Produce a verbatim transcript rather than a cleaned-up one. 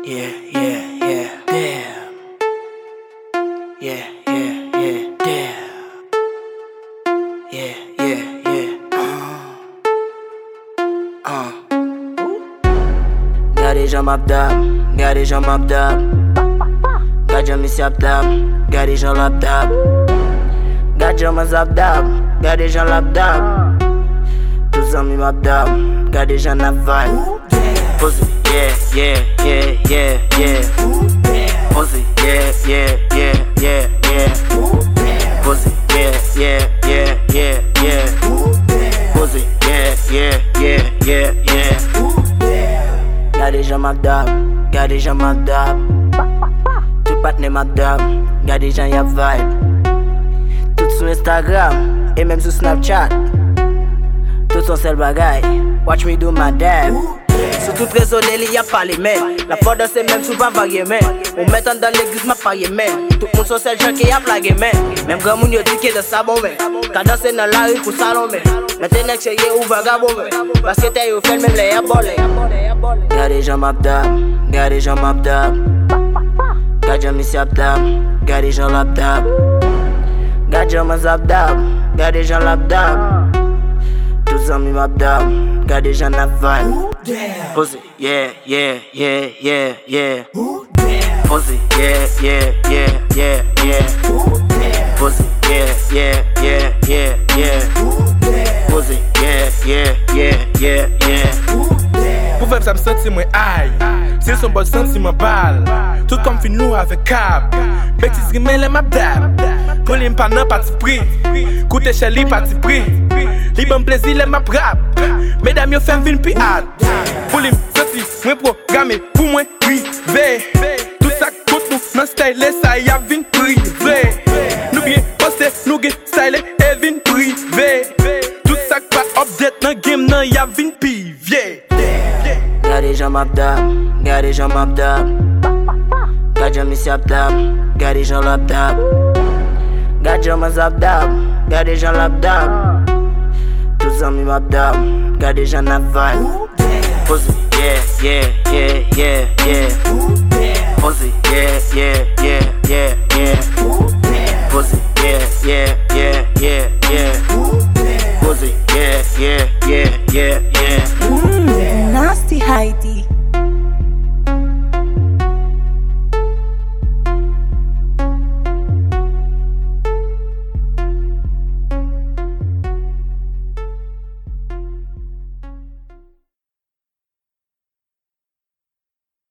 Yeah, yeah, yeah, damn. Yeah, yeah, yeah, damn. Yeah, yeah, yeah, uh. Uh. Gari jan map dab, gari jan map dab. Gadja mi siap dab, gari jan lap dab. Gadja ma zap dab, gari jan lap dab. Tous ami map dab, gari jan na vibe. Pussy, yeah, yeah, yeah, yeah, yeah. Pussy, yeah, yeah, yeah, yeah, yeah. Pussy, yeah, yeah, yeah, yeah, yeah. Pussy, yeah, yeah, yeah, yeah, yeah. Gade jan map dab, gade jan map dab. Tout patne map dab, gade jan yap vibe. Tout sur Instagram, et même sur Snapchat. Tout son sel bagay, watch me do my dab. Sous tout réseau il y a pas les mains. La force c'est même souvent varié mais on met dans l'église ma parier mais tout le monde sont celles gens qui a plagué mais même grand moun yo dit que de ça bon mais quand danser dans la rue pour salon mais maintenant que c'est ou vagabond mais parce que t'es au fait même les abolés. Gade jan map dab, gade jan map dab. Gadja mi siap dab, gade jan lap dab. Gadja ma zap dab, gade jan lap dab. Tous amis map dab, gade jan na vibe. Pussy, yeah, yeah, yeah, yeah, yeah. Pussy, yeah, yeah, yeah, yeah, yeah. Pussy, yeah, yeah, yeah, yeah, yeah. Pussy, yeah, yeah, yeah, yeah, yeah. Pour faire ça me sentir moins aïe. C'est son bon sentiment balle. Tout comme fin nous avec cab. Bêtise rimel et ma dab. Pour les m'panan parti pris. Coûte cher li parti pris. Li bon plaisir et ma rap. Mesdames yo femme vin pi hard. Pour les sentir moins programmé. Pour moi privé. Tout ça coûte nous non style ça y a vin privé. Nous bien posté nous get style et vin privé. Tout ça pas update dans game non y a vin pivier. Gade jan map dab, gade jan map dab. Gadja mi siap dab, gade jan lap dab. Gadja ma zap dab, gade jan lap dab. Tous ami map dab, gade jan na vibe. Pussy, yeah, yeah, yeah, yeah, yeah.